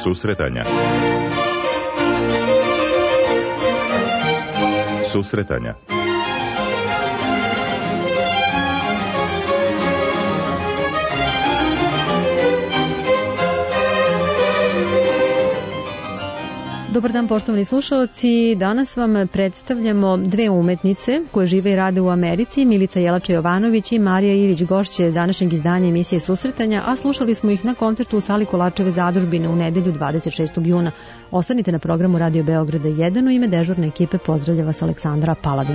Susretanja. Susretanja. Dobar dan, poštovani slušaoci. Danas vam predstavljamo dve umetnice koje žive i rade u Americi, Milica Jelača-Jovanović i Marija Ivić, gošće današnjeg izdanja emisije Susretanja, a slušali smo ih na koncertu u sali Kolačeve zadužbine u nedelju 26. juna. Ostanite na programu Radio Beograda 1. U ime dežurne ekipe pozdravlja vas Aleksandra Paladin.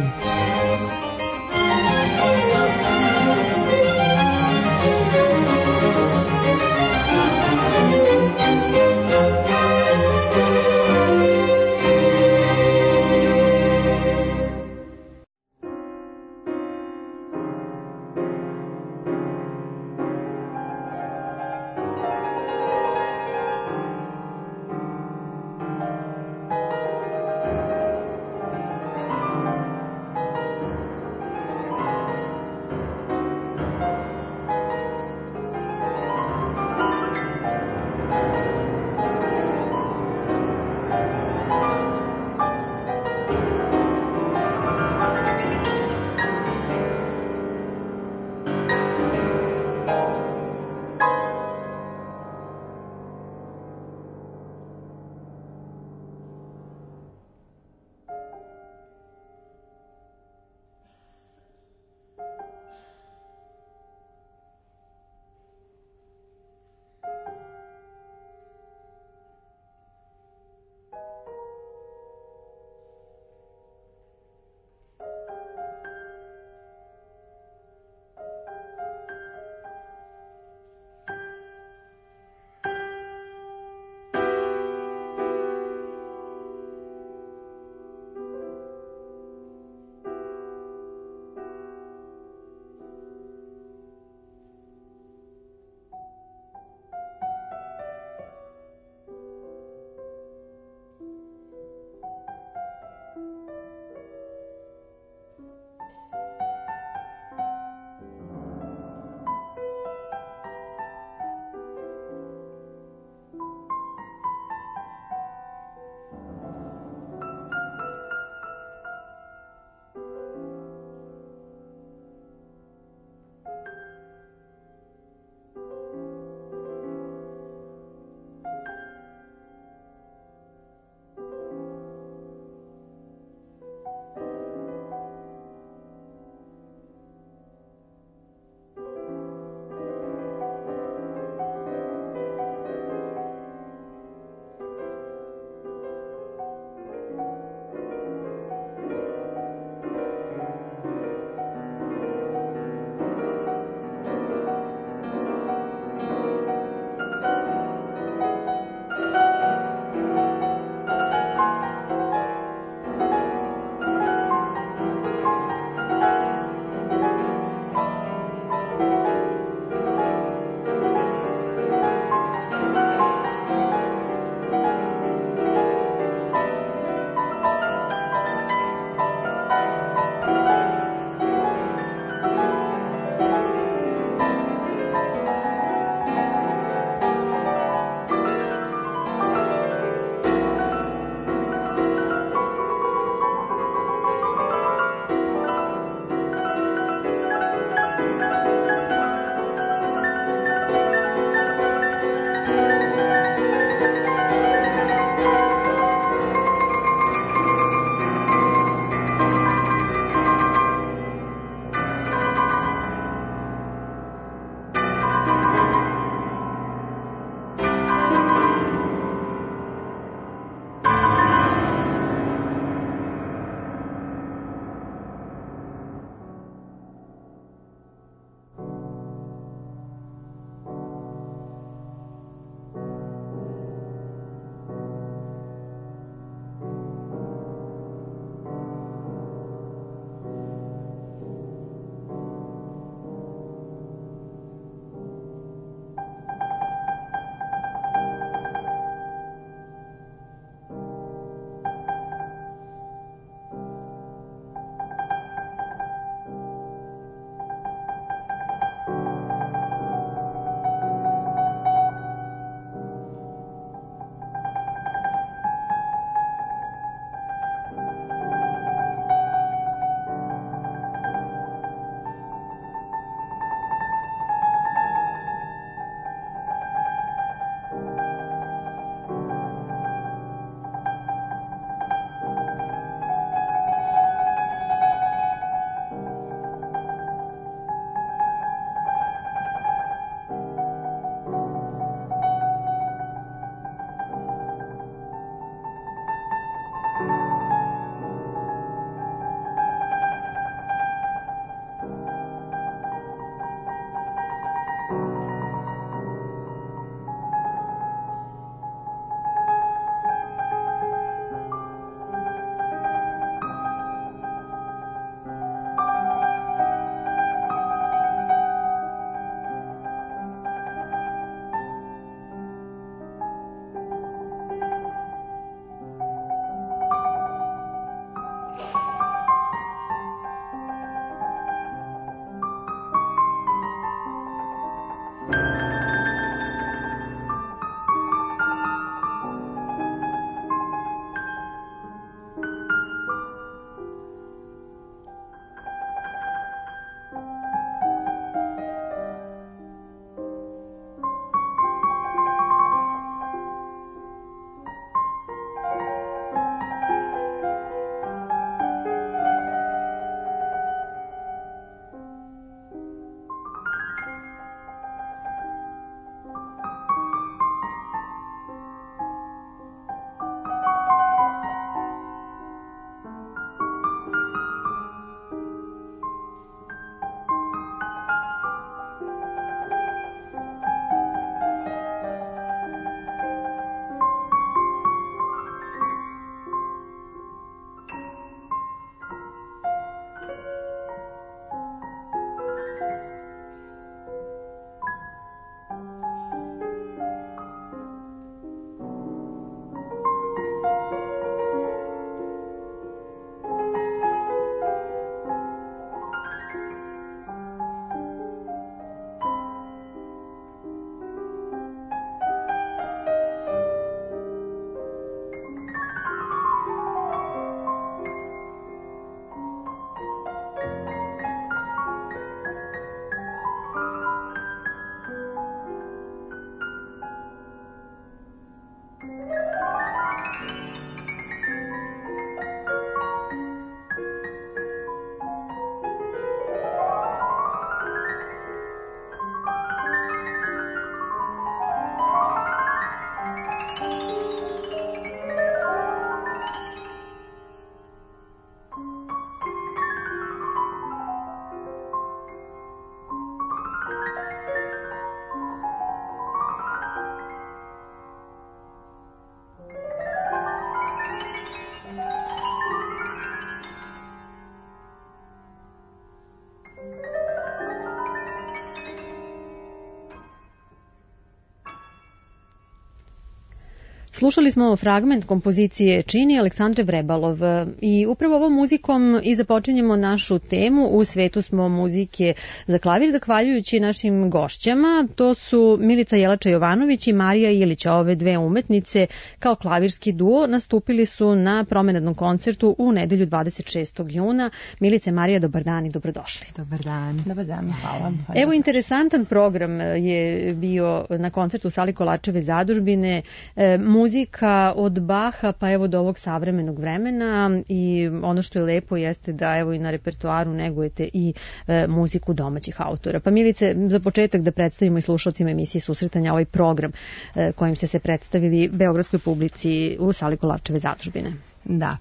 Slušali smo fragment kompozicije čini Aleksandre Vrebalov i upravo ovom muzikom i započinjemo našu temu. U svetu smo muzike za klavir zahvaljujući našim gošćama. To su Milica Jelača-Jovanović i Marija Ilić. Ove dve umetnice kao klavirski duo nastupili su na promenadnom koncertu u nedelju 26. juna. Milice, Marija, dobar dan i dobrodošli. Dobar dan. Dobar dan, hvala. Evo, interesantan program je bio na koncertu u sali Kolarčeve zadužbine. Muzika od Baha pa evo do ovog savremenog vremena i ono što je lepo jeste da evo i na repertoaru negujete i muziku domaćih autora. Pa Milice, za početak da predstavimo i slušalcima emisije Susretanja ovaj program kojim ste se predstavili beogradskoj publici u sali Kolarčeve zadužbine. Da,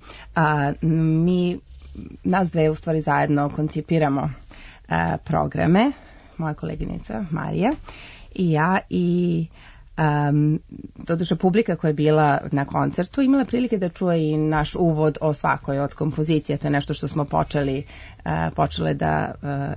nas dve u stvari zajedno koncipiramo programe, moja koleginica Marija i ja, i doduše publika koja je bila na koncertu imala prilike da čuje i naš uvod o svakoj od kompozicija. To je nešto što smo počele da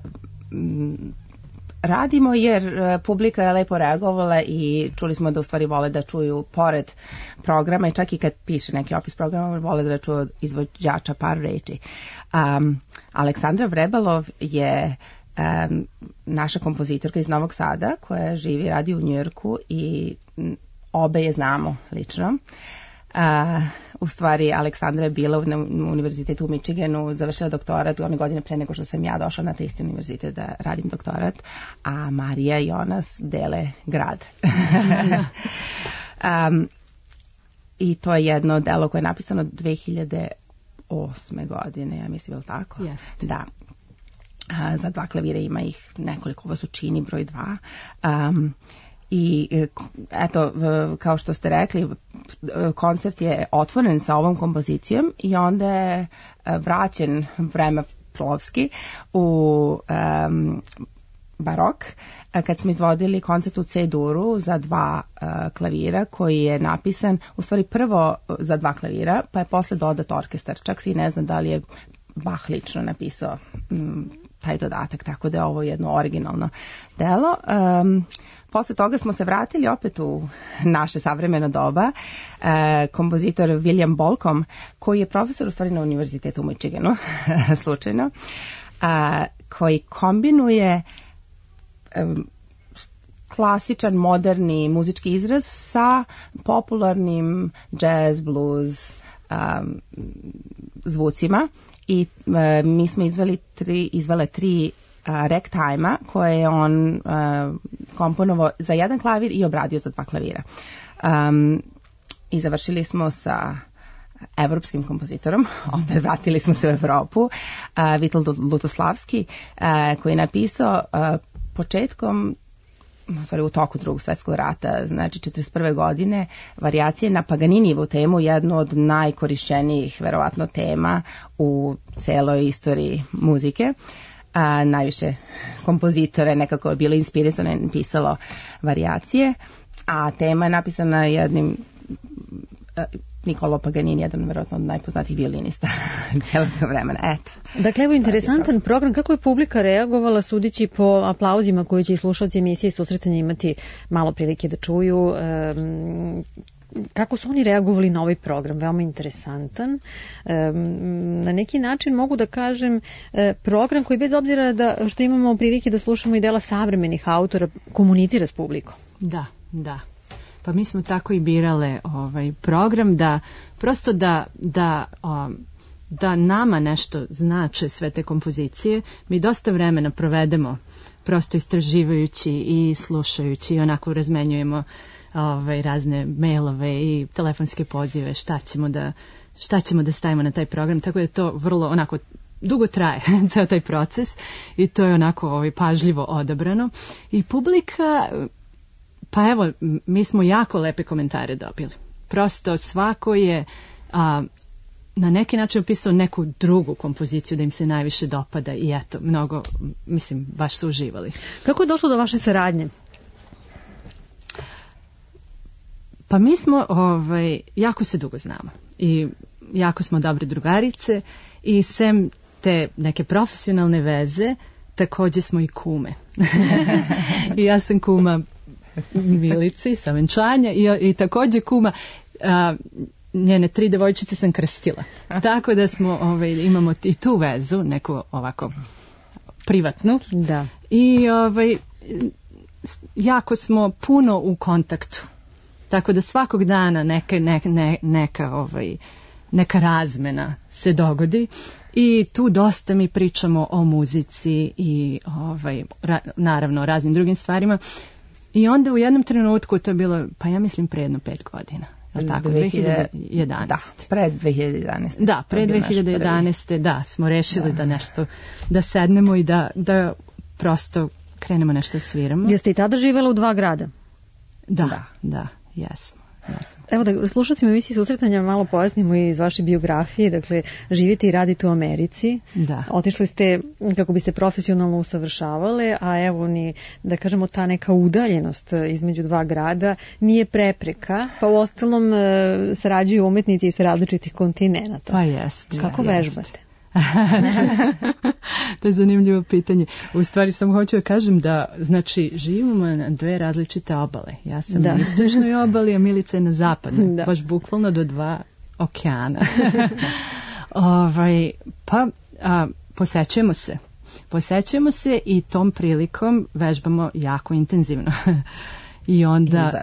radimo, jer publika je lepo reagovala i čuli smo da u stvari vole da čuju pored programa, i čak i kad piše neki opis programa vole da čuju od izvođača par reči. Aleksandra Vrebalov je naša kompozitorka iz Novog Sada koja živi i radi u Njujorku i obe je znamo lično. U stvari Aleksandra je bila na univerzitetu u Michiganu, završila doktorat one godine pre nego što sam ja došla na taj isti univerzitet da radim doktorat, a Marija i ona dele grad. I to je jedno delo koje je napisano 2008. godine, ja mislim, je li tako? Jeste. Da. Za dva klavira, ima ih nekoliko, ovo su čini broj 2. I eto, kao što ste rekli, koncert je otvoren sa ovom kompozicijom i onda je vraćen vremeplowski u barok, kad smo izvodili koncert u C-duru za 2 klavira, koji je napisan u stvari prvo za 2 klavira, pa je posle dodat orkestar. Čak se i ne znam da li je Bach lično napisao taj dodatak, tako da je ovo jedno originalno delo. Posle toga smo se vratili opet u naše savremeno doba. Kompozitor William Bolcom, koji je profesor u stvari na univerzitetu u Michiganu, slučajno, koji kombinuje klasičan, moderni muzički izraz sa popularnim jazz, blues zvucima, i mi smo izvele 3 ragtime-a koje je on komponovao za 1 klavir i obradio za 2 klavira. I završili smo sa evropskim kompozitorom, opet vratili smo se u Evropu, Witold Lutoslavski, koji je napisao početkom, u toku Drugog svjetskog rata, znači 1941. godine, varijacije na Paganinijevu temu, jednu od najkorišćenijih verovatno tema u celoj istoriji muzike. Najviše kompozitora nekako je bilo inspirisano i pisalo varijacije, a tema je napisana jednim Niccolo Paganini, jedan verovatno od najpoznatijih violinista celog vremena. Eto. Dakle, evo interesantan program. Kako je publika reagovala, sudići po aplauzima koji će i slušalci emisije Susretanja imati malo prilike da čuju? Kako su oni reagovali na ovaj program? Veoma interesantan. Na neki način mogu da kažem program koji, bez obzira što imamo prilike da slušamo i dela savremenih autora, komunicira s publikom. Da. Pa mi smo tako i birale ovaj program, da prosto da nama nešto znače sve te kompozicije. Mi dosta vremena provedemo prosto istraživajući i slušajući i onako razmenjujemo razne mailove i telefonske pozive šta ćemo da stavimo na taj program, tako da to vrlo onako dugo traje ceo taj proces i to je onako pažljivo odabrano i publika. Pa evo, mi smo jako lepe komentare dobili. Prosto svako je na neki način opisao neku drugu kompoziciju da im se najviše dopada i eto, mnogo, mislim, baš su uživali. Kako je došlo do vaše saradnje? Pa mi smo, jako se dugo znamo i jako smo dobre drugarice i sem te neke profesionalne veze, takođe smo i kume. I ja sam kuma Milici sa venčanja i takođe kuma njene 3 devojčice sam krstila. Tako da smo, imamo i tu vezu, neku ovako privatnu. Da. I jako smo puno u kontaktu. Tako da svakog dana neka razmena se dogodi i tu dosta mi pričamo o muzici i naravno o raznim drugim stvarima. I onda u jednom trenutku, to je bilo, pa ja mislim pre jedno 5 godina. Tako, 2011. Da, pred 2011. Da, pred 2011. Da, smo rešili da sednemo i da prosto krenemo nešto da sviramo. Jeste i tada živjela u 2 grada? Da, jesmo. Evo da slušalcima emisiji Susretanja malo pojasnimo iz vaše biografije, dakle živite i radite u Americi, otišli ste kako biste profesionalno usavršavale, a evo da kažemo ta neka udaljenost između 2 grada nije prepreka, pa u ostalom sarađuju umetnici iz različitih kontinenata. Pa jest. Kako vežbate? To je zanimljivo pitanje. U stvari sam hoću da kažem da znači živimo na 2 različite obale. Ja sam na istočnoj obali, a Milica je na zapadnoj. Baš bukvalno do 2 okeana. Posećujemo se i tom prilikom vežbamo jako intenzivno. I onda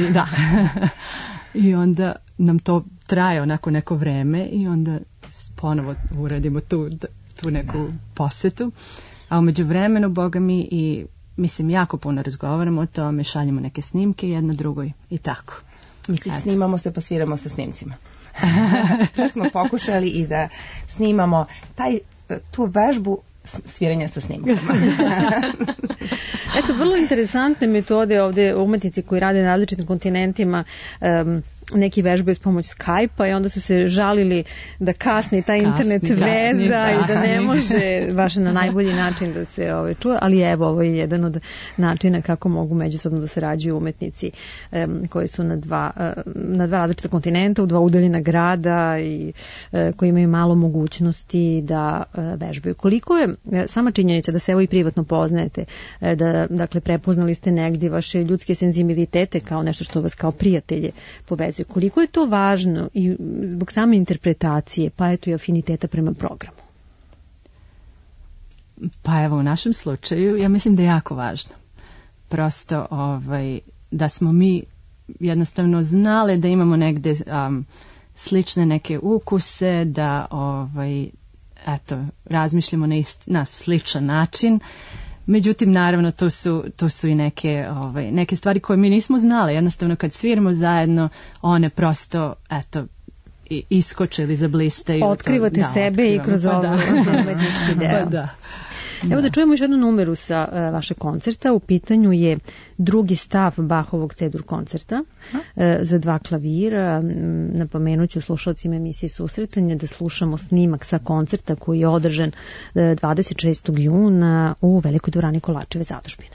I onda nam to traje onako neko vreme i onda ponovo uradimo tu neku posetu. A umeđu vremenu, Boga mi, i mislim jako puno razgovaramo o tome, šaljemo neke snimke jedno drugoj i tako. Mislim, snimamo se pa sviramo sa snimcima. Čak smo pokušali i da snimamo tu vežbu sviranja sa snimkama. Eto, vrlo interesantne metode ovdje umetnici koji rade na različitim kontinentima, neki vežbaju s pomoć Skype-a i onda su se žalili da kasni ta internet veza i da ne može baš na najbolji način da se čuje, ali evo, ovo je jedan od načina kako mogu međusobno da sarađuju umetnici koji su na dva različita kontinenta, u 2 udaljena grada i koji imaju malo mogućnosti da vežbaju. Koliko je sama činjenica da se evo i privatno poznajete, da dakle prepoznali ste negdje vaše ljudske senzibilitete kao nešto što vas kao prijatelje povezuje. Koliko je to važno i zbog same interpretacije, pa eto i afiniteta prema programu? Pa evo, u našem slučaju, ja mislim da je jako važno. Prosto da smo mi jednostavno znali da imamo negde slične neke ukuse, da razmišljamo na sličan način. Međutim, naravno, to su i neke stvari koje mi nismo znali. Jednostavno, kad sviramo zajedno, one prosto, iskoče ili zablistaju. Otkrivate sebe i kroz umetnički deo. Evo da čujemo još jednu numeru sa vašeg koncerta. U pitanju je 2. stav Bachovog C-dur koncerta za 2 klavira. Napomenut ću slušalcima emisije Susretanje da slušamo snimak sa koncerta koji je održan 26. juna u Velikoj dvorani Kolačeve zadužbine.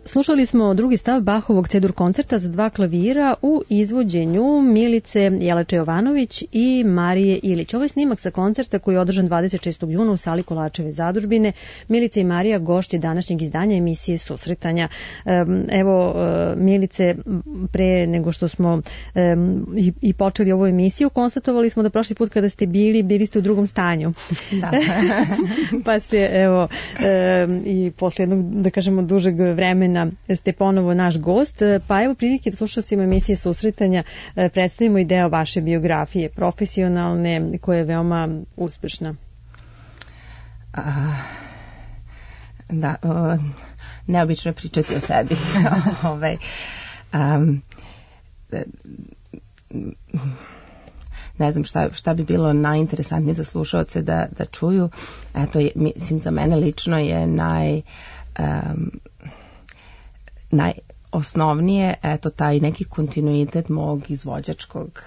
Slušali smo drugi stav Bachovog C-dur koncerta za 2 klavira u izvođenju Milice Jelače Jovanović i Marije Ilić. Ovo je snimak sa koncerta koji je održan 26. juna u sali Kolačeve zadužbine. Milica i Marija gošće današnjeg izdanja emisije Susretanja. Evo, Milice, pre nego što smo i počeli ovu emisiju, konstatovali smo da prošli put kada ste bili ste u drugom stanju. Da. Pa se, evo, i posle jednog, da kažemo, dužeg vremena ste ponovo naš gost, pa evo prilike da slušalcima emisije Susretanja predstavimo i deo vaše biografije profesionalne koja je veoma uspešna. Da, neobično je pričati o sebi. Ne znam šta bi bilo najinteresantnije za slušaoce da čuju. Eto, mislim, za mene lično je najosnovnije, eto, taj neki kontinuitet mog izvođačkog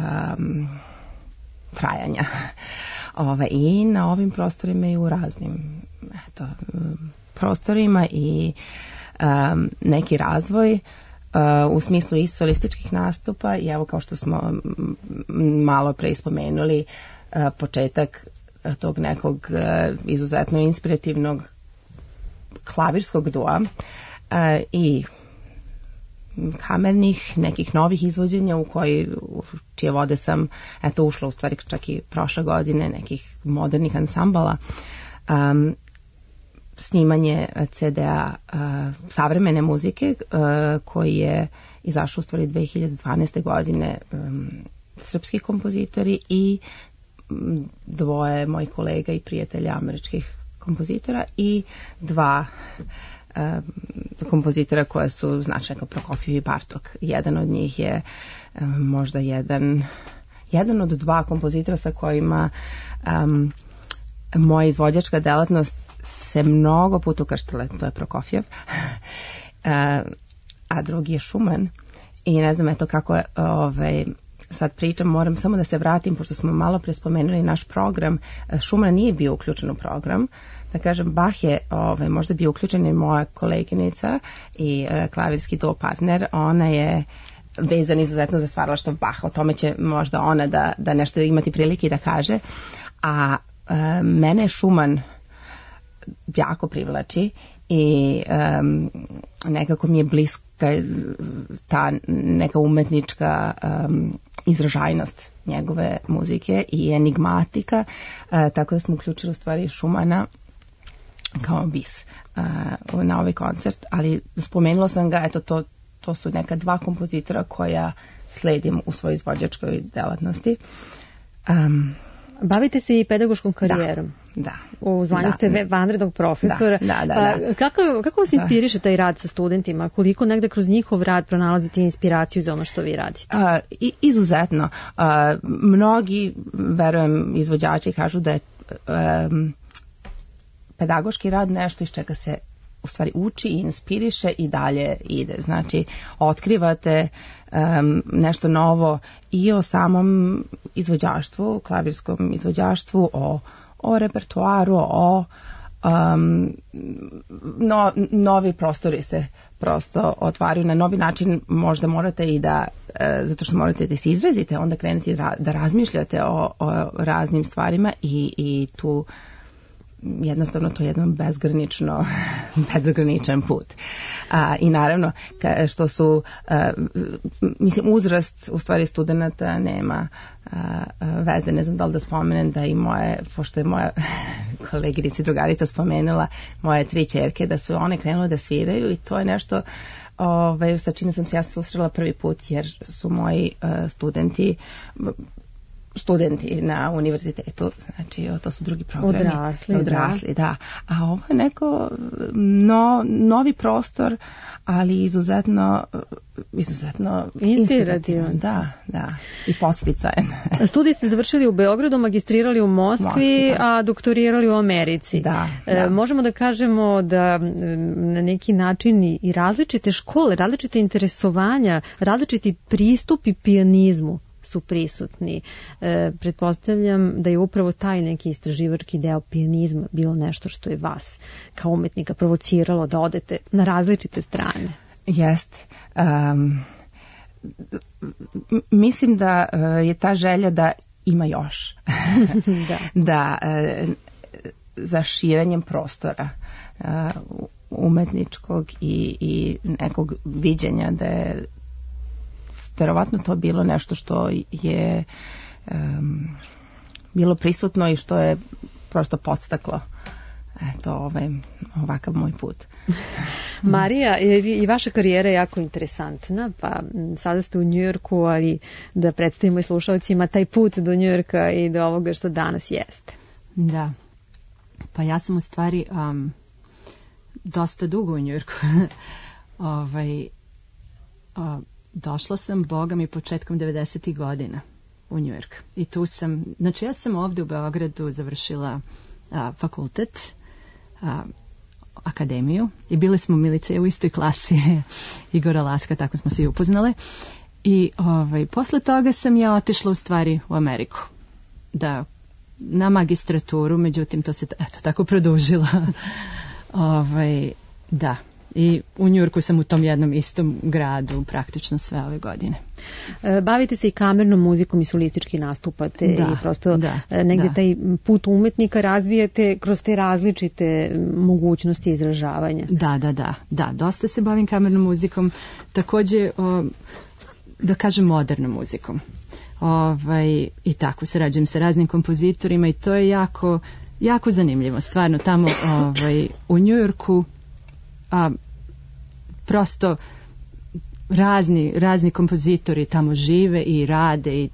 trajanja. I na ovim prostorima i u raznim prostorima i neki razvoj u smislu i solističkih nastupa i evo, kao što smo malo pre spomenuli, početak tog nekog izuzetno inspirativnog klavirskog dua i kamernih, nekih novih izvođenja u čije vode sam ušla u stvari čak i prošle godine, nekih modernih ansambala, snimanje CD-a savremene muzike koji je izašao u stvari 2012. godine, srpski kompozitori i 2 mojih kolega i prijatelja američkih kompozitora i 2 kompozitora koja su značajna kao Prokofjev i Bartok. Jedan od njih je možda jedan od 2 kompozitora sa kojima moja izvođačka delatnost se mnogo puta ukrštila, to je Prokofjev, a drugi je Schumann. I ne znam, eto kako je, sad pričam, moram samo da se vratim, pošto smo malo pre spomenuli naš program. Schumann nije bio uključen u program, da kažem, Bach je možda bio uključen i moja koleginica i klavirski duo partner, ona je vezan izuzetno za stvaralaštvo Bacha, o tome će možda ona da nešto imati prilike da kaže, a mene je Schumann jako privlači i nekako mi je bliska ta neka umetnička izražajnost njegove muzike i enigmatika, tako da smo uključili u stvari Schumana kao bis na ovaj koncert, ali spomenula sam ga, eto to su neka 2 kompozitora koja sledim u svojoj izvođačkoj delatnosti. Bavite se i pedagoškom karijerom. Da. U zvanju ste vanrednog profesora. Da. Kako vas inspiriše taj rad sa studentima? Koliko negde kroz njihov rad pronalazite inspiraciju za ono što vi radite? Izuzetno. Mnogi, verujem, izvođači kažu da je pedagoški rad nešto iz čega se u stvari uči i inspiriše i dalje ide. Znači, otkrivate nešto novo i o samom izvođaštvu, klavirskom izvođaštvu, o repertoaru, novi prostori se prosto otvaraju na novi način. Možda morate i da, zato što morate da se izrazite, onda krenete da razmišljate o raznim stvarima i tu jednostavno to je jedan bezgraničan put. I naravno, što su, mislim, uzrast u stvari studenata nema veze. Ne znam da li da spomenem da i pošto je moja koleginica i drugarica spomenula moje 3 ćerke, da su one krenule da sviraju i to je nešto sa čime sam se ja susrela prvi put, jer su moji studenti na univerzitetu, znači to su drugi programi. Odrasli, da. A ovo je neko novi prostor, ali izuzetno inspirativan. Da. I podsticajan. Studije ste završili u Beogradu, magistrirali u Moskvi, a doktorirali u Americi. Da. Možemo da kažemo da na neki način i različite škole, različite interesovanja, različiti pristupi pijanizmu su prisutni. Pretpostavljam da je upravo taj neki istraživački deo pijanizma bilo nešto što je vas kao umetnika provociralo da odete na različite strane. Jeste. Mislim da je ta želja da ima još. Da za širenjem prostora umetničkog i nekog viđenja, da je verovatno to bilo nešto što je bilo prisutno i što je prosto podstaklo ovakav moj put. Marija, i vaša karijera je jako interesantna, pa sada ste u Njujorku, ali da predstavimo i slušalcima taj put do Njujorka i do ovoga što danas jeste. Da, pa ja sam u stvari dosta dugo u Njujorku. Došla sam, Boga mi, početkom 90. godina u Njujork. I tu sam, znači ja sam ovdje u Beogradu završila fakultet, akademiju i bili smo, Milice, u istoj klasi Igora Laska, tako smo se i upoznale. I posle toga sam ja otišla u stvari u Ameriku na magistraturu, međutim to se tako produžilo. Da. I u Njujorku sam u tom jednom istom gradu praktično sve ove godine. Bavite se i kamernom muzikom i solistički nastupate i prosto negdje taj put umetnika razvijate kroz te različite mogućnosti izražavanja. Da, dosta se bavim kamernom muzikom, također da kažem modernom muzikom. I tako sarađujem sa raznim kompozitorima i to je jako, jako zanimljivo. Stvarno tamo u Njujorku prosto razni kompozitori tamo žive i rade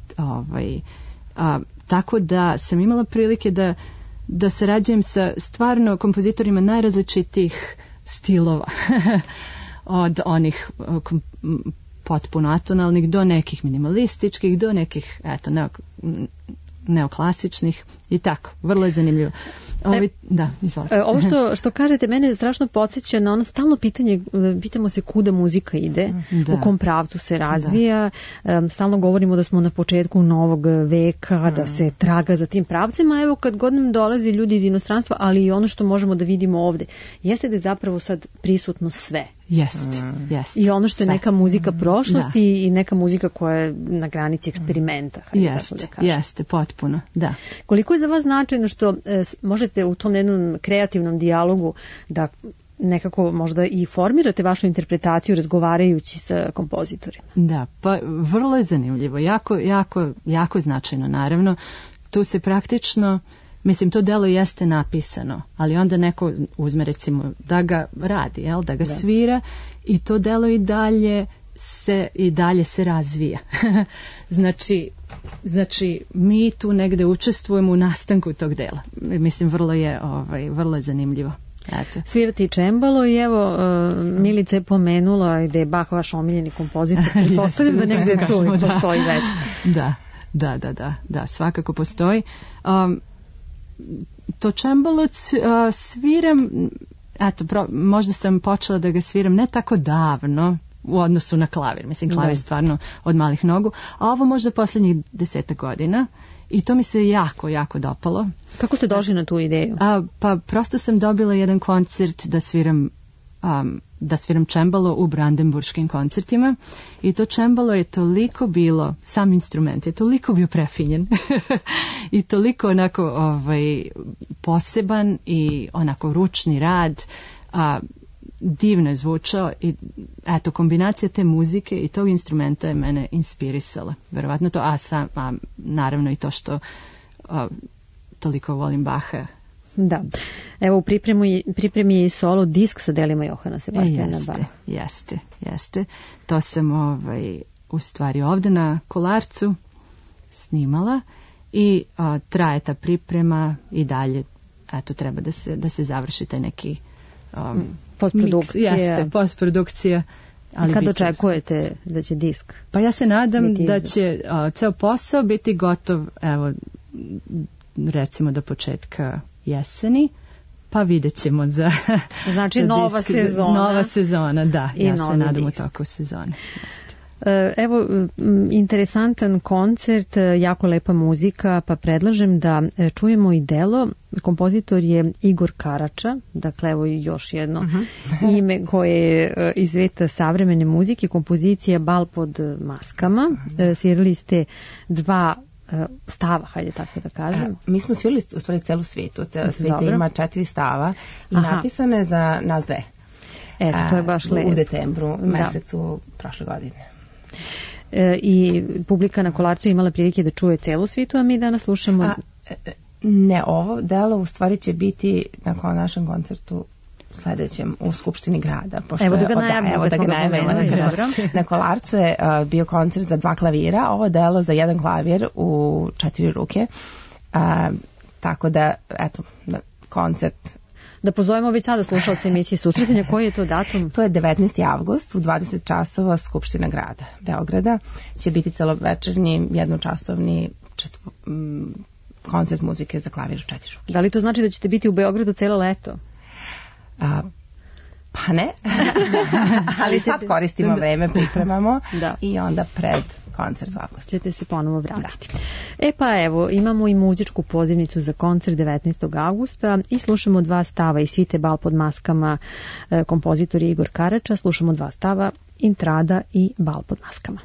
tako da sam imala prilike da sarađujem sa stvarno kompozitorima najrazličitijih stilova od onih potpuno atonalnih do nekih minimalističkih, do nekih neoklasičnih i tako, vrlo je zanimljivo. Ovo što kažete mene strašno podsjeća na ono stalno pitanje, pitamo se kuda muzika ide, u kom pravcu se razvija, stalno govorimo da smo na početku novog veka, da se traga za tim pravcima, evo kad god nam dolazi ljudi iz inostranstva, ali i ono što možemo da vidimo ovde, jeste da je zapravo sad prisutno sve. Jest. I ono što je neka muzika prošlosti i neka muzika koja je na granici eksperimenta. Jeste, potpuno, da. Koliko je za vas značajno što možete u tom jednom kreativnom dijalogu da nekako možda i formirate vašu interpretaciju razgovarajući sa kompozitorima? Da, pa vrlo je zanimljivo, jako značajno, naravno. Tu se praktično, mislim, to delo jeste napisano, ali onda neko uzme, recimo, da ga radi, da ga svira i to delo i dalje se razvija. Znači, mi tu negde učestvujemo u nastanku tog dela. Mislim, vrlo je zanimljivo. Eto. Svirati i čembalo i evo Milica je pomenula da je Bach vaš omiljeni kompozitor. Pretpostavljam da negde tu postoji veza. Da, svakako postoji. To čembalo sviram, možda sam počela da ga sviram ne tako davno u odnosu na klavir. Mislim, klavir stvarno od malih nogu, a ovo možda posljednjih 10 godina i to mi se jako, jako dopalo. Kako ste došli na tu ideju? Pa prosto sam dobila jedan koncert da sviram čembalo u brandenburškim koncertima i to čembalo je toliko bilo, sam instrument je toliko bio prefinjen i toliko onako poseban i onako ručni rad, divno je zvučao i eto, kombinacija te muzike i tog instrumenta je mene inspirisala. Verovatno to, a naravno i to što toliko volim Baha. Da. Evo u pripremi je i solo disk sa delima Johana Sebastijana Baha. Jeste. To sam u stvari ovde na Kolarcu snimala i traje ta priprema i dalje eto treba da se završi taj neki postprodukcija. Jeste, postprodukcija. Ali kad očekujete da će disk? Pa ja se nadam da će ceo posao biti gotov, evo, recimo do početka jeseni, pa vidjet ćemo za... Znači nova sezona. Nova sezona, da. I ja se nadam u toku sezone. Evo, interesantan koncert, jako lepa muzika, pa predlažem da čujemo i delo. Kompozitor je Igor Karača, dakle evo još jedno ime koje je iz sveta savremene muzike, kompozicija Bal pod maskama. Svirali ste 2 stava, hajde tako da kažem. Mi smo svirali u stvari celu svetu. Sveta ima 4 stava i napisane za nas 2. Eto, to je baš lepo. U decembru mesecu prošle godine. I publika na Kolarcu imala prilike da čuje celu svitu, a mi danas slušamo... Ne, ovo delo u stvari će biti na našem koncertu sledećem u Skupštini grada. Evo da ga najavimo. Na Kolarcu je bio koncert za 2 klavira, ovo delo za 1 klavir u 4 ruke. Tako da, eto, koncert... Da pozovemo već sada slušalce emisije Susretanja, koji je to datum? To je 19. avgust u 20 časova Skupština grada Beograda. Će biti celovečernji, jednočasovni koncert muzike za klavir u 4 ruke. Da li to znači da ćete biti u Beogradu celo leto? Pa ne, ali sad koristimo vreme, pripremamo i onda pred koncert u avgustu ćete se ponovo vratiti. Pa evo, imamo i muzičku pozivnicu za koncert 19. avgusta i slušamo 2 stava iz svite Bal pod maskama, kompozitor Igor Karača. Slušamo 2 stava, Intrada i Bal pod maskama.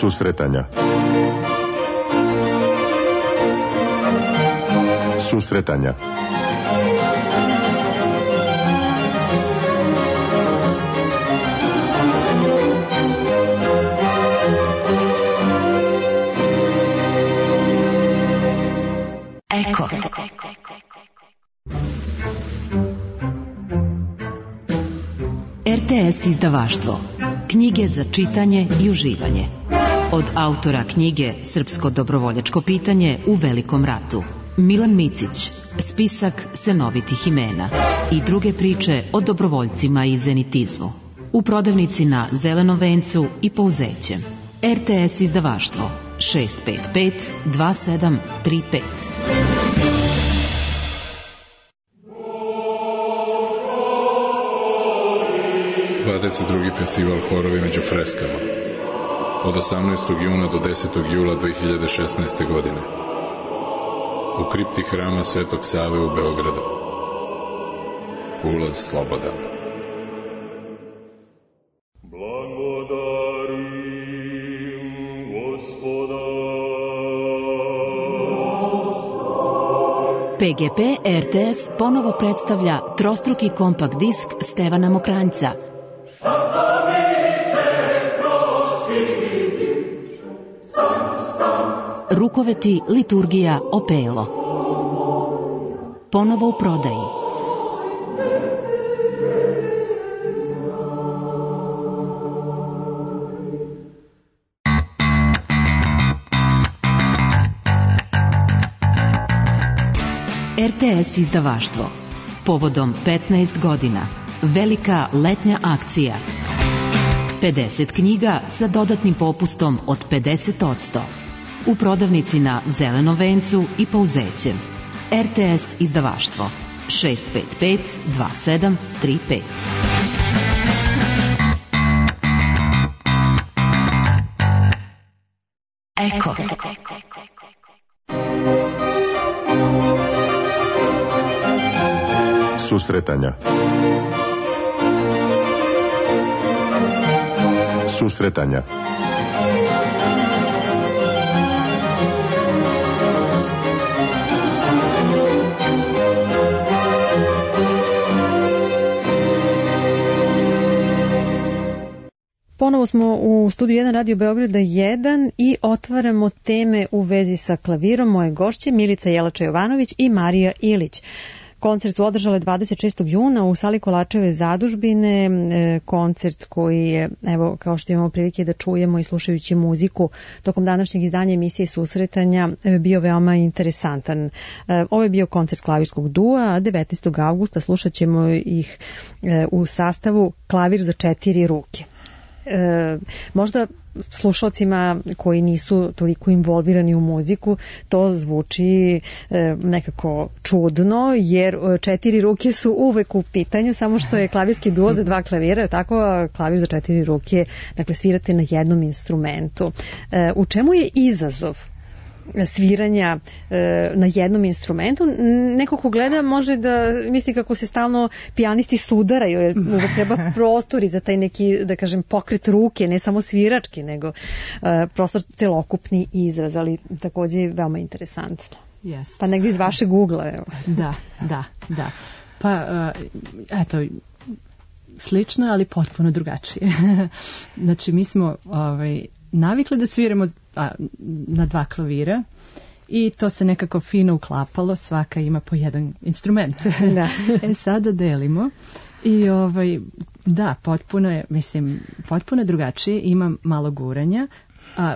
Susretanja. Susretanja. Eko. RTS izdavaštvo. Knjige za čitanje i uživanje. Od autora knjige Srpsko dobrovoljačko pitanje u Velikom ratu, Milan Micić, spisak senovitih imena i druge priče o dobrovoljcima i zenitizmu. U prodavnici na Zelenom vencu i Pouzećem. RTS izdavaštvo 655 2735. 22. festival Horovi među freskama od 18. juna do 10. jula 2016. godine u kripti hrama Svetog Save u Beogradu. Ulaz slobodan. PGP RTS ponovo predstavlja trostruki kompakt disk Stevana Mokranjca. Rukoveti, liturgija, opelo. Ponovo u prodaji. RTS izdavaštvo. Povodom 15 godina. Velika letnja akcija. 50 knjiga sa dodatnim popustom od 50%. U prodavnici na Zelenom vencu i Pouzećem. RTS izdavaštvo 655 2735. Eko. Susretanja. Susretanja. Ponovo smo u studiju 1 Radio Beograda 1 i otvaramo teme u vezi sa klavirom. Moje gošće Milica Jelača-Jovanović i Marija Ilić. Koncert su održale 26. juna u sali Kolačeve zadužbine, koncert koji je, evo, kao što imamo prilike da čujemo i slušajući muziku tokom današnjeg izdanja emisije Susretanja, bio veoma interesantan. Ovo je bio koncert klavirskog dua, a 19. augusta slušat ćemo ih u sastavu Klavir za 4 ruke. Možda slušalcima koji nisu toliko involvirani u muziku to zvuči nekako čudno, jer 4 ruke su uvek u pitanju, samo što je klavirski duo za 2 klavira, tako klavir za 4 ruke, dakle svirate na jednom instrumentu. U čemu je izazov sviranja na jednom instrumentu? Neko ko gleda može da misli kako se stalno pijanisti sudaraju, jer uvek treba prostori za taj neki, da kažem, pokret ruke, ne samo svirački, nego prostor celokupni izraz, ali takođe je veoma interesantno. Yes. Pa negdje iz vašeg ugla, evo. Da. Pa, eto, slično, ali potpuno drugačije. Znači, mi smo navikli da sviramo na 2 klavira i to se nekako fino uklapalo, svaka ima po jedan instrument. Da. Sada delimo i da, potpuno je, mislim, potpuno drugačije, ima malo guranja, a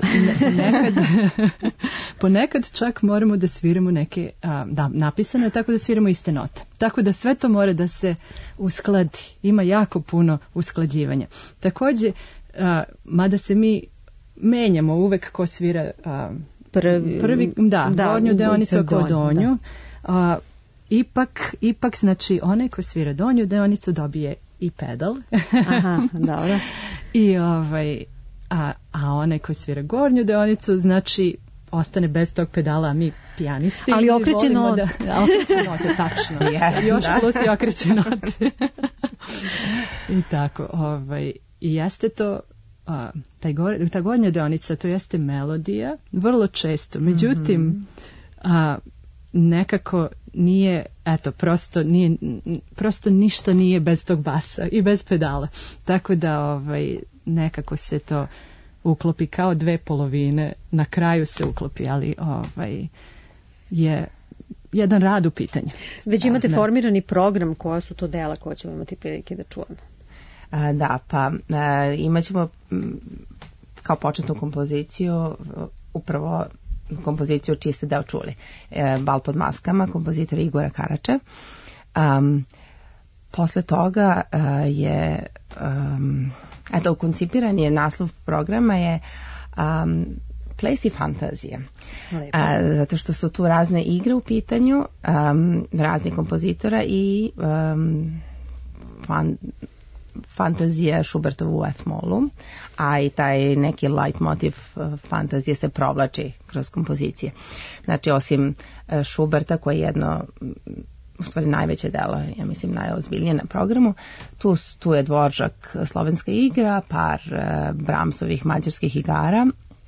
ponekad čak moramo da sviramo neke, napisano je tako da sviramo iste note. Tako da sve to mora da se uskladi. Ima jako puno usklađivanja. Takođe, mada se mi menjamo uvek ko svira prvi gornju deonicu ako donju. Ipak, znači, onaj ko svira donju deonicu dobije i pedal. Aha, dobro. I a onaj ko svira gornju deonicu, znači, ostane bez tog pedala, a mi pijanisti. Ali okreće note. Okreće note, tačno. Yeah, još plus i okreće note. I tako, i jeste to ta gornja deonica, to jeste melodija, vrlo često. Međutim, nekako nije, prosto ništa nije bez tog basa i bez pedala. Tako da nekako se to uklopi kao dve polovine, na kraju se uklopi, ali je jedan rad u pitanju. Već imate formirani program, koja su to dela koja ćemo imati prilike da čujemo? Da, pa imat ćemo kao početnu kompoziciju upravo kompoziciju čiji ste deo čuli. Bal pod maskama, kompozitora Igora Karače. Posle toga je koncipiran je naslov programa je Ples i fantazije. Zato što su tu razne igre u pitanju, raznih kompozitora i fantazija Schubertovu u F-molu, a i taj neki leitmotiv fantazije se provlači kroz kompozicije. Znači, osim Schuberta, koji je jedno, u stvari najveće delo, ja mislim najozbiljnije na programu, tu je Dvoržak slovenska igra, par Brahmsovih mađarskih igara,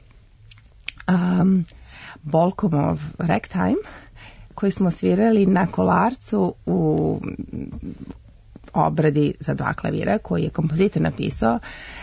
Bolkomov Ragtime, koji smo svirali na Kolarcu u obradi za 2 klavira, koji je kompozitor napisao,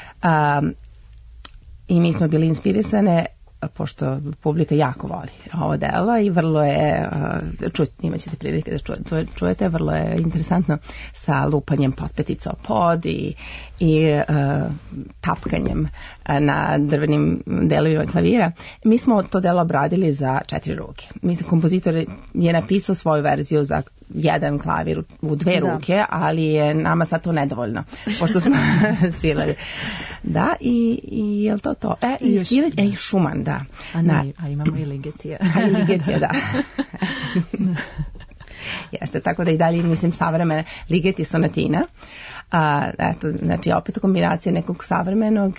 i mi smo bili inspirisane, pošto publika jako voli ovo delo i vrlo je, imat ćete prilike da čujete, vrlo je interesantno sa lupanjem potpetica o pod i tapkanjem na drvenim delovima klavira. Mi smo to delo obradili za 4 ruke. Mislim, kompozitor je napisao svoju verziju za jedan klavir u 2 ruke, ali je nama sad to nedovoljno, pošto smo svirali. Da, i je li to? I Schumann, da. A imamo i Ligetija. I Ligetija, da. Jeste, tako da i dalje, mislim, savremene Ligeti sonatina. Znači, opet kombinacija nekog savremenog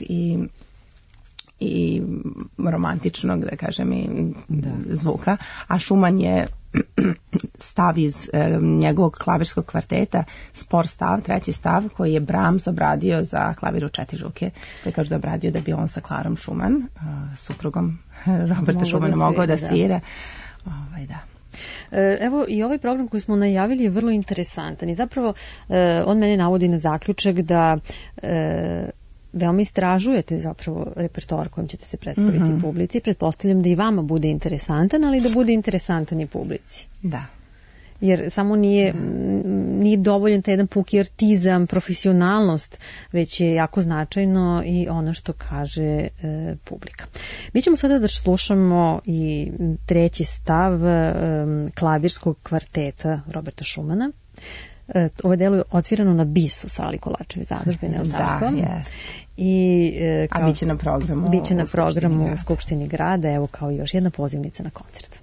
i romantičnog, da kažem, zvuka. A Schumann je stav iz njegovog klavirskog kvarteta, spor stav, 3. stav, koji je Brahms obradio za klavir u 4 ruke. To je kažu da obradio da bi on sa Klarom Schumann, suprugom Roberta Schumana, mogao da svira. Da. Evo, i ovaj program koji smo najavili je vrlo interesantan i zapravo on mene navodi na zaključak da veoma istražujete zapravo repertoar kojim ćete se predstaviti publici. Pretpostavljam da i vama bude interesantan, ali da bude interesantan i publici. Da. Jer samo nije dovoljan taj jedan puki artizam, profesionalnost, već je jako značajno i ono što kaže publika. Mi ćemo sada da slušamo i 3. stav klavirskog kvarteta Roberta Schumana. Ovo delo je odsvirano na bis u sali Kolačeve zadužbine. A biće na programu. Biće na programu u Skupštini grada, evo kao još jedna pozivnica na koncert.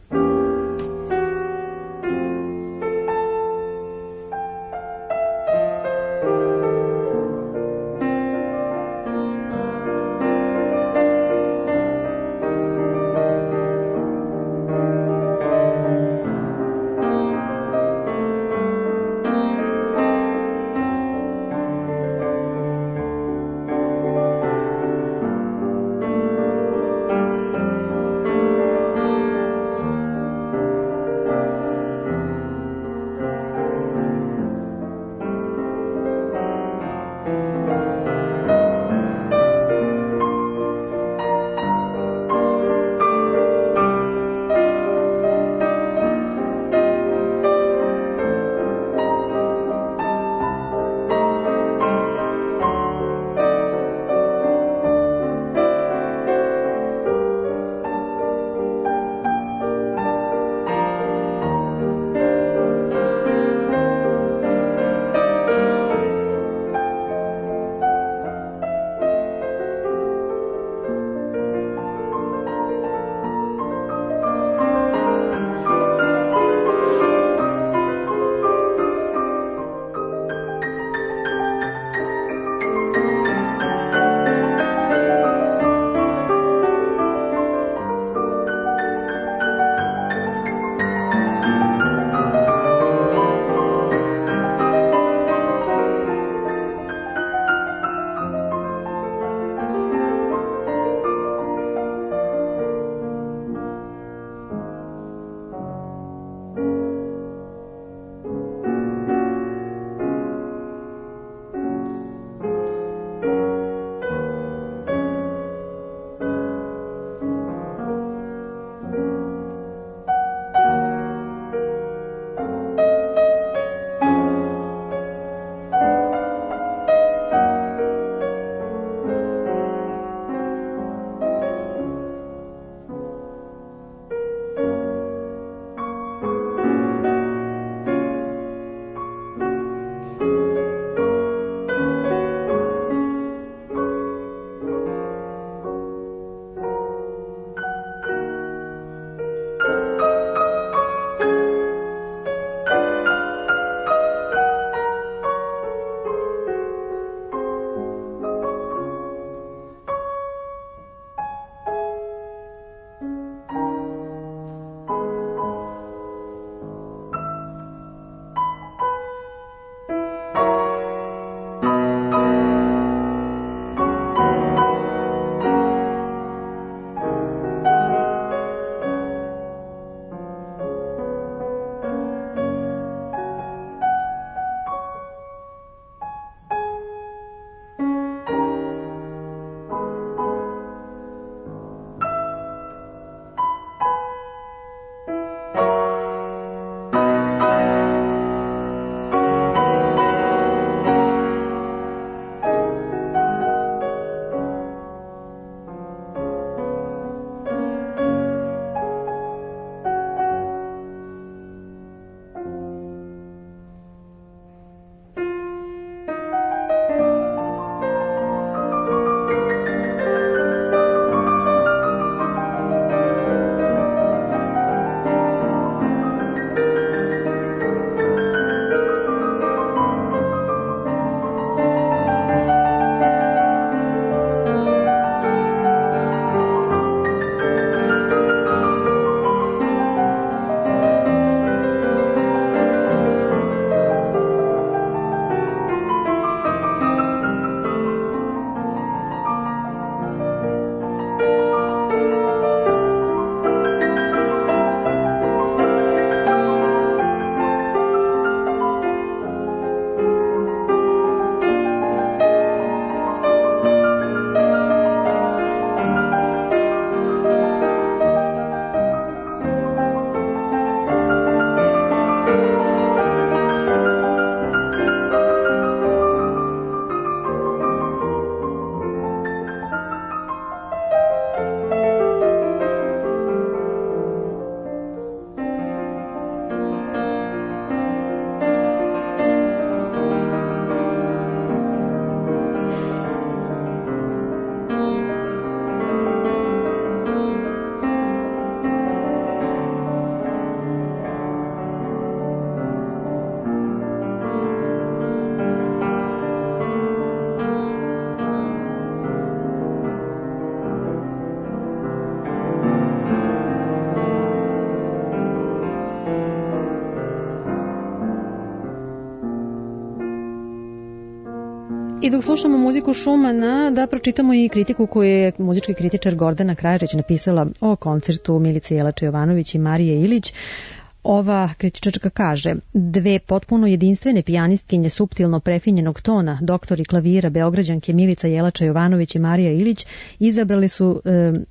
I dok slušamo muziku Šumana, da pročitamo i kritiku koju je muzički kritičar Gordana Krajačić napisala o koncertu Milice Jelače Jovanović i Marije Ilić. Ova kritičarka kaže: dve potpuno jedinstvene pijanistkinje suptilno prefinjenog tona, doktori klavira Beograđanke Milica Jelača Jovanović i Marija Ilić, izabrali su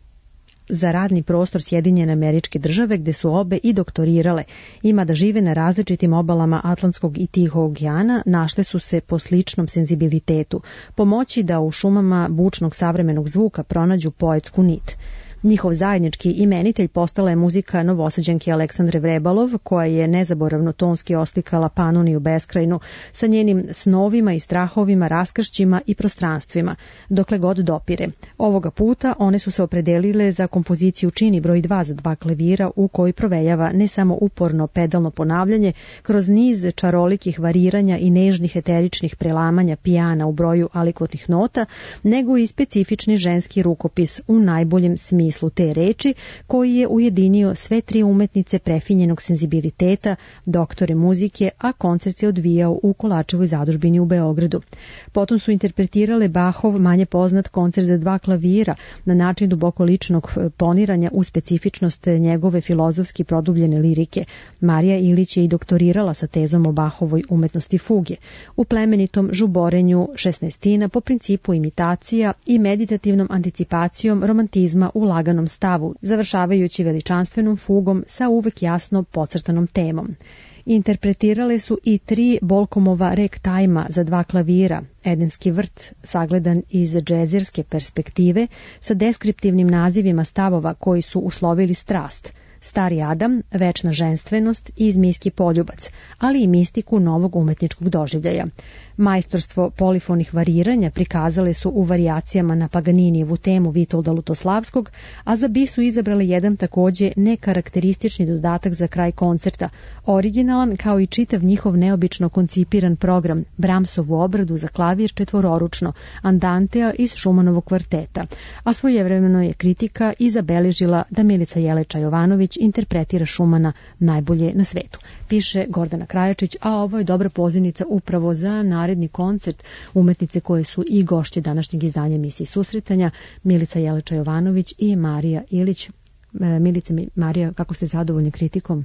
za radni prostor Sjedinjene Američke Države, gde su obe i doktorirale. Ima da žive na različitim obalama Atlantskog i Tihog okeana, našle su se po sličnom senzibilitetu, pomoći da u šumama bučnog savremenog zvuka pronađu poetsku nit. Njihov zajednički imenitelj postala je muzika Novosađanke Aleksandre Vrebalov, koja je nezaboravno tonski oslikala Panoniju beskrajnu sa njenim snovima i strahovima, raskršćima i prostranstvima, dokle god dopire. Ovoga puta one su se opredelile za kompoziciju Čini broj 2 za dva klavira, u kojoj provejava ne samo uporno pedalno ponavljanje kroz niz čarolikih variranja i nežnih eteričnih prelamanja pijana u broju alikvotnih nota, nego i specifični ženski rukopis u najboljem smislu te reči, koji je ujedinio sve tri umetnice prefinjenog senzibiliteta, doktore muzike, a koncert se odvijao u Kolačevoj zadužbini u Beogradu. Potom su interpretirale Bachov manje poznat koncert za dva klavira na način duboko ličnog poniranja u specifičnost njegove filozofski produbljene lirike. Marija Ilić je i doktorirala sa tezom o Bachovoj umetnosti fuge, u plemenitom žuborenju šesnestina po principu imitacija i meditativnom anticipacijom romantizma u laganom stavu, završavajući veličanstvenom fugom sa uvek jasno podcrtanom temom. Interpretirale su i tri Bolkomova ragtima za dva klavira, Edenski vrt, sagledan iz džezirske perspektive, sa deskriptivnim nazivima stavova koji su uslovili strast, Stari Adam, večna ženstvenost i zmijski poljubac, ali i mistiku novog umetničkog doživljaja. Majstorstvo polifonih variranja prikazale su u varijacijama na Paganinijevu temu Vitolda Lutoslavskog, a za bis su izabrali jedan takođe nekarakteristični dodatak za kraj koncerta, originalan kao i čitav njihov neobično koncipiran program, Brahmsovu obradu za klavir četvororučno, Andantea iz Šumanovog kvarteta, a svojevremeno je kritika i zabeležila da Milica Jeleča Jovanović interpretira Šumana najbolje na svetu. Piše Gordana Krajačić, a ovo je dobra pozivnica upravo za naredni koncert umetnice koje su i gošće današnjeg izdanja emisije Susretanja, Milica Jeleča Jovanović i Marija Ilić. Milice, Marija, kako ste zadovoljni kritikom?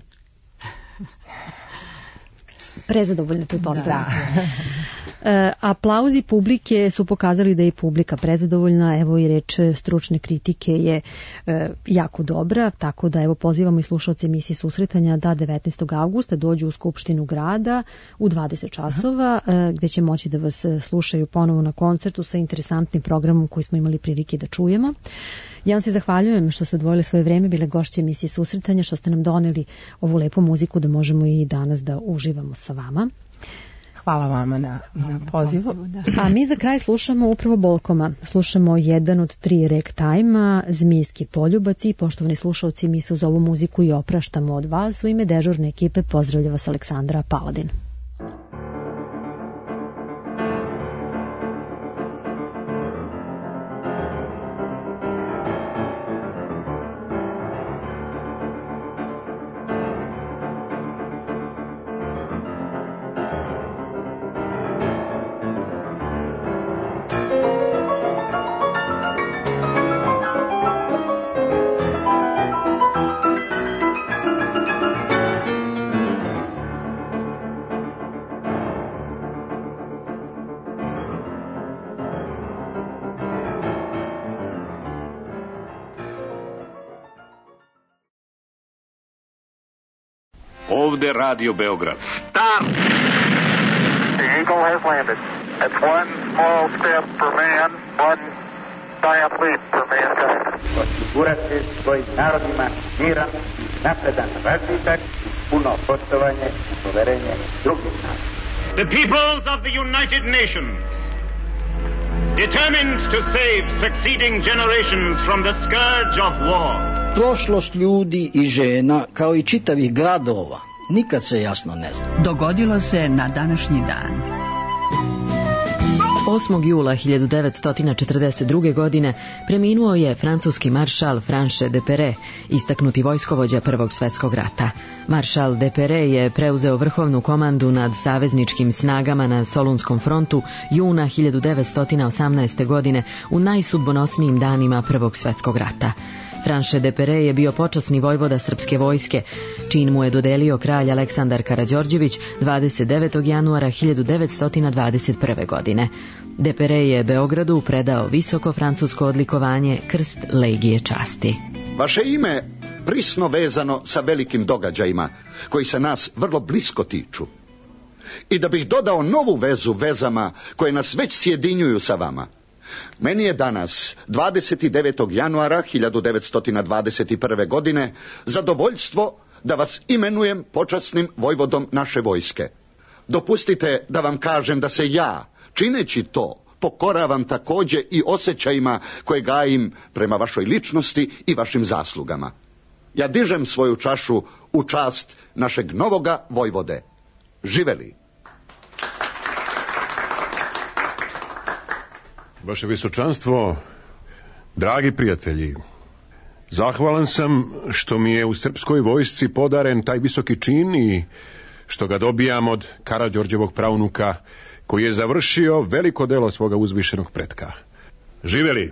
Prezadovoljni, pretpostavljam. Aplauzi publike su pokazali da je publika prezadovoljna, evo i reč stručne kritike je jako dobra, tako da evo pozivamo i slušalce emisije Susretanja da 19. augusta dođu u Skupštinu grada u 20 časova, gde će moći da vas slušaju ponovo na koncertu sa interesantnim programom koji smo imali prilike da čujemo. Ja vam se zahvaljujem što ste odvojili svoje vreme, bile gošće emisije Susretanja, što ste nam doneli ovu lepu muziku da možemo i danas da uživamo sa vama. Hvala vama na pozivu. A mi za kraj slušamo upravo Bolkoma. Slušamo jedan od 3 ragtima, Zmijski poljubac, i poštovani slušalci, mi se uz ovu muziku i opraštamo od vas. U ime dežurne ekipe pozdravlja vas Aleksandra Paladin. Ovde Radio Beograd. Stop! The Eagle has landed. That's one small step for man, one giant leap for mankind. Osigurati svojim narodima miran, napredan razvitak, puno poštovanje i poverenje drugih naroda. The peoples of the United Nations, determined to save succeeding generations from the scourge of war. Prošlost ljudi i žena, kao i čitavih gradova, nikad se jasno ne zna. Dogodilo se na današnji dan. 8. jula 1942. godine preminuo je francuski maršal Franche Depere, istaknuti vojskovođa Prvog svjetskog rata. Maršal Depere je preuzeo vrhovnu komandu nad savezničkim snagama na Solunskom frontu juna 1918. godine u najsudbonosnijim danima Prvog svjetskog rata. Franche Depere je bio počasni vojvoda srpske vojske, čin mu je dodelio kralj Aleksandar Karađorđević 29. januara 1921. godine. Depere je Beogradu predao visoko francusko odlikovanje Krst Legije časti. Vaše ime prisno vezano sa velikim događajima koji se nas vrlo blisko tiču. I da bih dodao novu vezu vezama koje nas već sjedinjuju sa vama, meni je danas, 29. januara 1921. godine, zadovoljstvo da vas imenujem počasnim vojvodom naše vojske. Dopustite da vam kažem da se ja, čineći to, pokoravam također i osjećajima koje gajim prema vašoj ličnosti i vašim zaslugama. Ja dižem svoju čašu u čast našeg novoga vojvode. Živeli! Vaše visočanstvo, dragi prijatelji, zahvalan sam što mi je u srpskoj vojsci podaren taj visoki čin i što ga dobijam od Karađorđevog praunuka, koji je završio veliko delo svoga uzvišenog pretka. Živeli!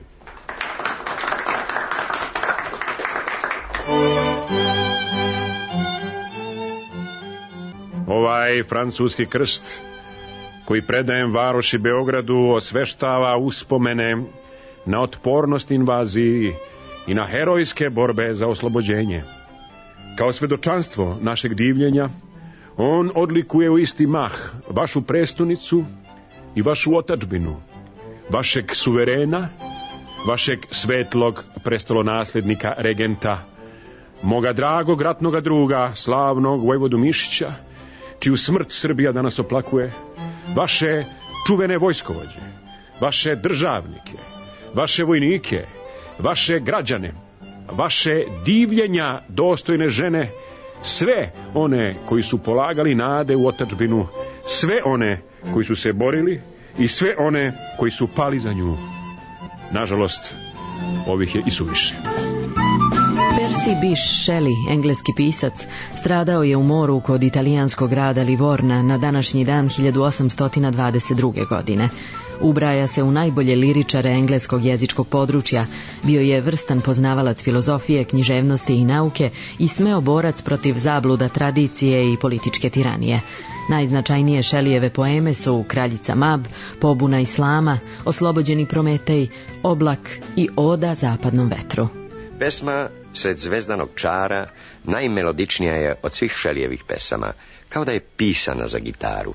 Ovaj francuski krst koji predajem varoši Beogradu osveštava uspomene na otpornost invaziji i na herojske borbe za oslobođenje. Kao svedočanstvo našeg divljenja, on odlikuje u isti mah vašu prestonicu i vašu otadžbinu, vašeg suverena, vašeg svetlog prestolonasljednika regenta, moga dragog ratnoga druga, slavnog vojvodu Mišića, čiju smrt Srbija danas oplakuje, vaše čuvene vojskovođe, vaše državnike, vaše vojnike, vaše građane, vaše divljenja dostojne žene, sve one koji su polagali nade u otadžbinu, sve one koji su se borili i sve one koji su pali za nju. Nažalost, ovih je i suviše. Percy Bysshe Shelley, engleski pisac, stradao je u moru kod italijanskog grada Livorna na današnji dan 1822. godine. Ubraja se u najbolje liričare engleskog jezičkog područja, bio je vrstan poznavalac filozofije, književnosti i nauke i smeo borac protiv zabluda tradicije i političke tiranije. Najznačajnije Shelleyjeve poeme su Kraljica Mab, Pobuna Islama, Oslobođeni Prometej, Oblak i Oda zapadnom vetru. Pesma Sred zvezdanog čara najmelodičnija je od svih Shelleyjevih pesama, kao da je pisana za gitaru.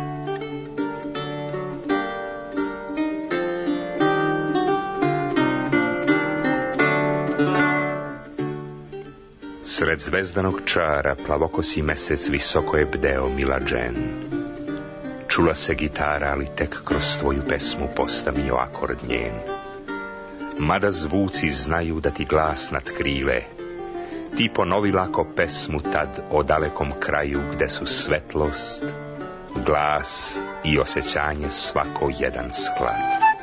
Sred zvezdanog čara plavokosi mesec visoko je bdeo, mila Džen. Čula se gitara, ali tek kroz tvoju pesmu postavio akord njen. Mada zvuci znaju da ti glas natkrile, ti ponovi lako pesmu tad o dalekom kraju gde su svetlost, glas i osjećanje svako jedan sklad.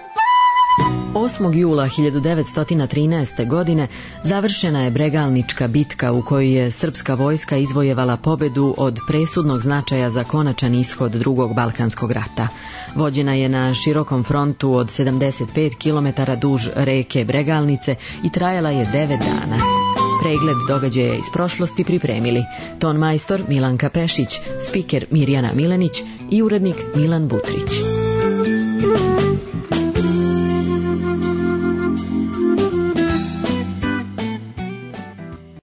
8. jula 1913. godine završena je Bregalnička bitka u kojoj je srpska vojska izvojevala pobedu od presudnog značaja za konačan ishod drugog Balkanskog rata. Vođena je na širokom frontu od 75 km duž reke Bregalnice i trajala je 9 dana. Pregled događaja iz prošlosti pripremili ton majstor Milanka Pešić, spiker Mirjana Milenić i urednik Milan Butrić.